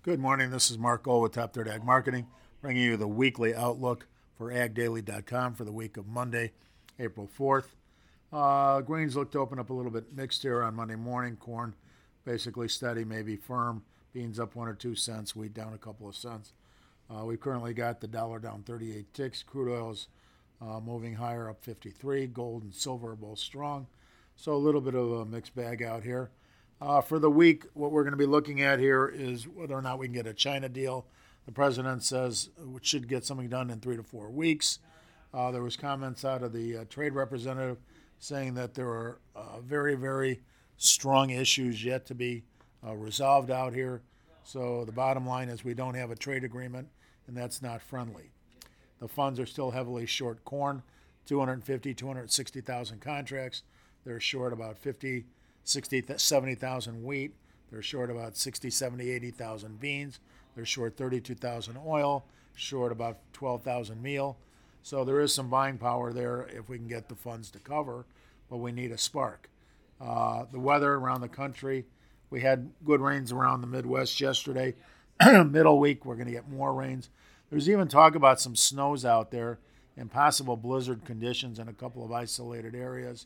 Good morning. This is Mark Gold with Top Third Ag Marketing, bringing you the weekly outlook for agdaily.com for the week of Monday, April 4th. Grains looked to open up a little bit mixed here on Monday morning. Corn basically steady, maybe firm. Beans up 1 or 2 cents. Wheat down a couple of cents. We've currently got the dollar down 38 ticks. Crude oil's moving higher, up 53. Gold and silver are both strong. So a little bit of a mixed bag out here. For the week, what we're going to be looking at here is whether or not we can get a China deal. The president says we should get something done in 3 to 4 weeks. There was comments out of the trade representative saying that there are very, very strong issues yet to be resolved out here. So the bottom line is we don't have a trade agreement, and that's not friendly. The funds are still heavily short corn, 260,000 contracts. They're short about 70,000 wheat. They're short about 60, 70, 80,000 beans. They're short 32,000 oil, short about 12,000 meal. So there is some buying power there if we can get the funds to cover, but we need a spark. The weather around the country, we had good rains around the Midwest yesterday. Middle week, we're going to get more rains. There's even talk about some snows out there and possible blizzard conditions in a couple of isolated areas.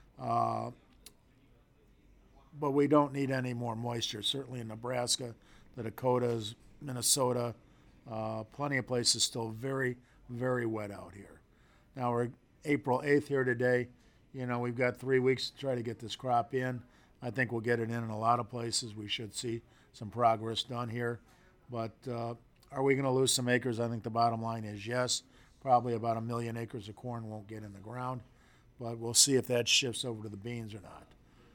But we don't need any more moisture, certainly in Nebraska, the Dakotas, Minnesota, plenty of places still very, very wet out here. Now we're April 8th here today. We've got 3 weeks to try to get this crop in. I think we'll get it in a lot of places. We should see some progress done here. But are we going to lose some acres? I think the bottom line is yes. Probably about 1 million acres of corn won't get in the ground. But we'll see if that shifts over to the beans or not.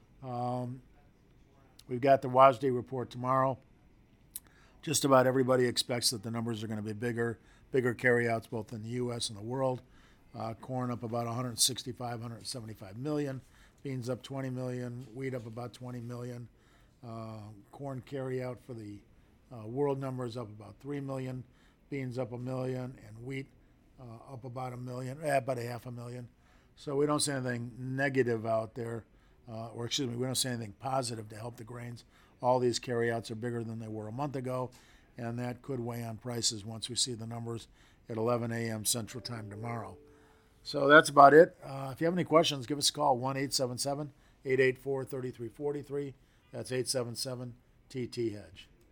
We've got the WASDE report tomorrow. Just about everybody expects that the numbers are going to be bigger carryouts both in the U.S. and the world. Corn up about 165, 175 million. Beans up 20 million. Wheat up about 20 million. Corn carryout for the world numbers up about 3 million. Beans up 1 million. And wheat up about 1 million, about 500,000. So we don't see anything negative out there. We don't see anything positive to help the grains. All these carryouts are bigger than they were a month ago, and that could weigh on prices once we see the numbers at 11 a.m. Central Time tomorrow. So that's about it. If you have any questions, give us a call, 1-877-884-3343. That's 877-TT-HEDGE.